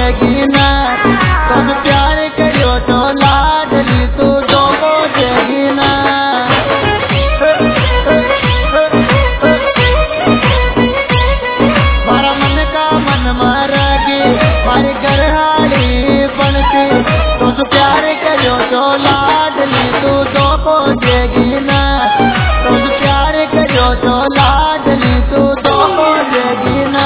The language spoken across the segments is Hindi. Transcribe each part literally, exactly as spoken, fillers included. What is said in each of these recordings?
देगी ना, तुम प्यार करो तो लाडली तू दो को देगी ना। मारा मन का मन मारेगी मारी घरवाली बनती, तुम प्यार करो तो लाडली तू दो को देगी ना, तुम प्यार करो तो लाडली तू दो को देगी ना।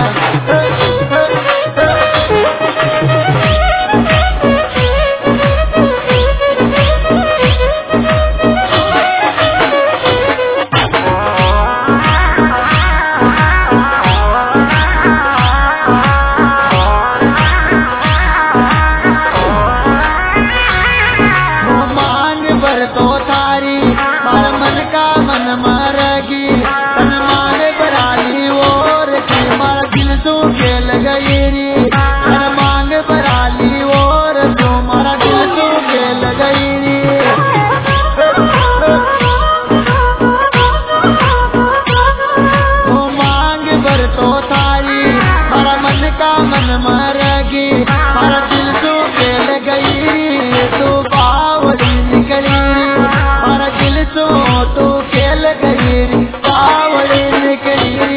मन मारेगी मारा दिल तो खेल गई, तू बावली निकली मारा दिल तो तू खेल गई, बावली निकली।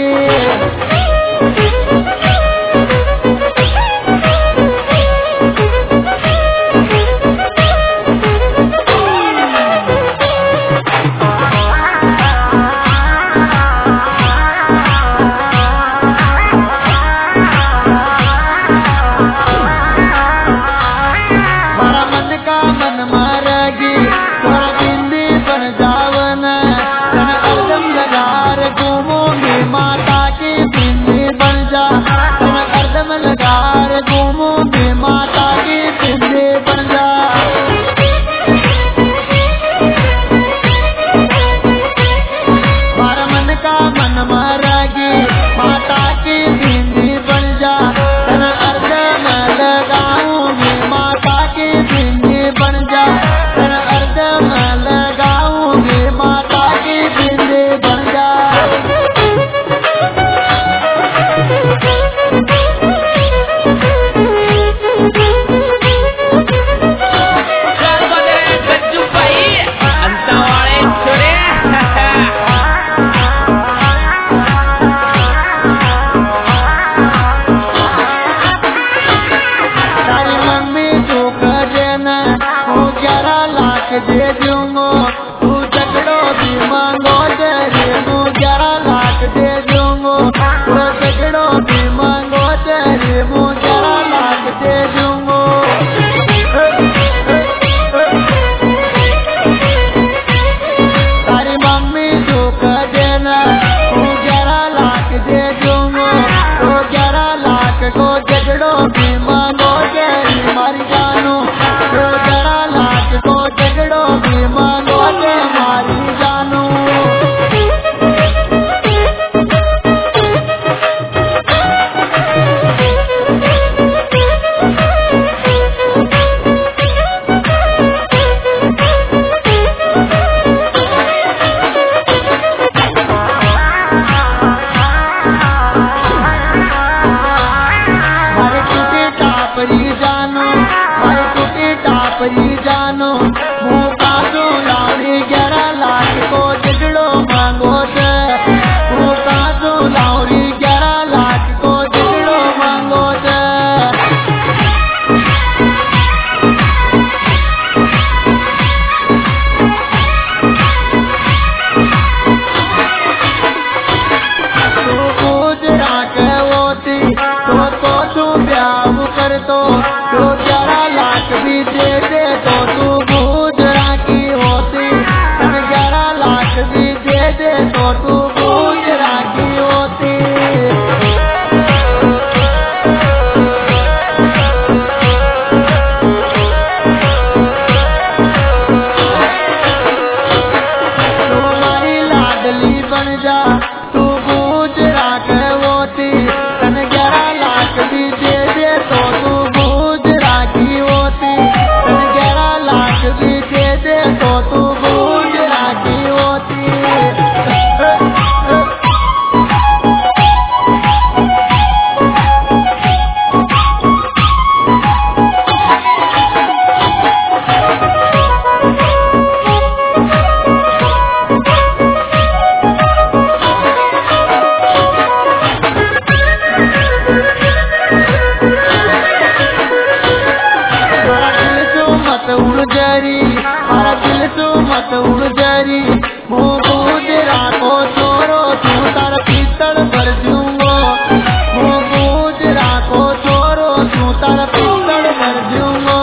दे दूंगो तू झगड़ो भी मांगो तेरे मुँह ग्यारह लाख दे दूंगो, तू झगड़ो भी मांगो तेरे मुँह ग्यारह लाख दे दूंगो। तारी मम्मी धोखा देना तू ग्यारह लाख दे दूंगो, तू ग्यारह लाख को झगड़ो भी मांगो तेरी मारी जानू, तू ग्यारह लाख को झगड़ो भी मांगो ते मारी जानू। मारे टूटी टापरी जानू, मारे टूटी टापरी जानू, मुँह काजू लाउरी ग्यारह लाख को झगड़ो मांगो ते, मुँह काजू लाउरी ग्यारह लाख को झगड़ो मांगो ते। तू गुजरा के होती तो तो तू ब्याह कर तो, तू ग्यारह लाख भी दे दे तो तू गुजरा की होती, तन ग्यारह लाख भी दे दे तो तू गुजरा की होती। तुम्हारी लाडली बन जा तू गुजरा के होती, तन ग्यारह लाख भी दे दे तो तू गुजरा की होती, तन ग्यारह लाख भी दे दे तो तू गुजरा की होती। बात उजरी मुँह गुजरा को छोरो तू तार पीतल भर दूंगो मुँह गुजरा को छोरो तू तार पीतल भर दूंगो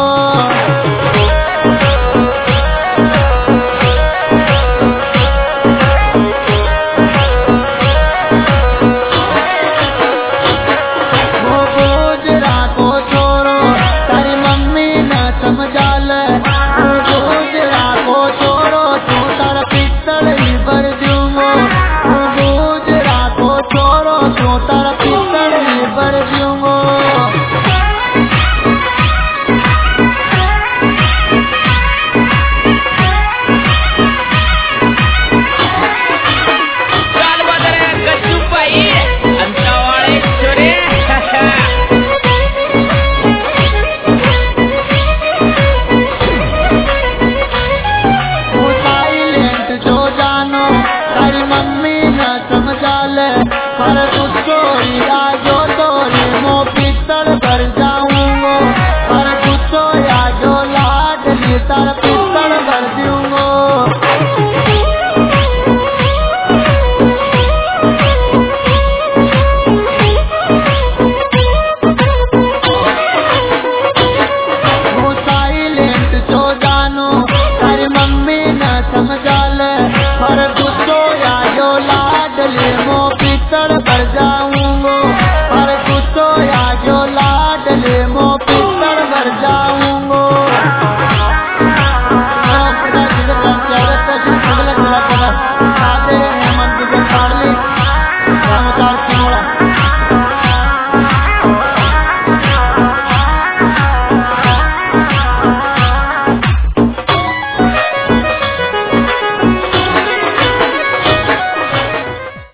पर गुस्सोरी आजो तोरी मो पित्तल भर जाऊंगो पर गुस्सो आजो लाडली तार पित्तल भर दूंगो वो साइलेंट जो जानो तारी मम्मी न समझा ले पर गुस्सो आजो लाडली मो पित्तल भर जाऊंगो पर गुस्सो आजो लाडले मो पित्तल भर जाऊंगो मन की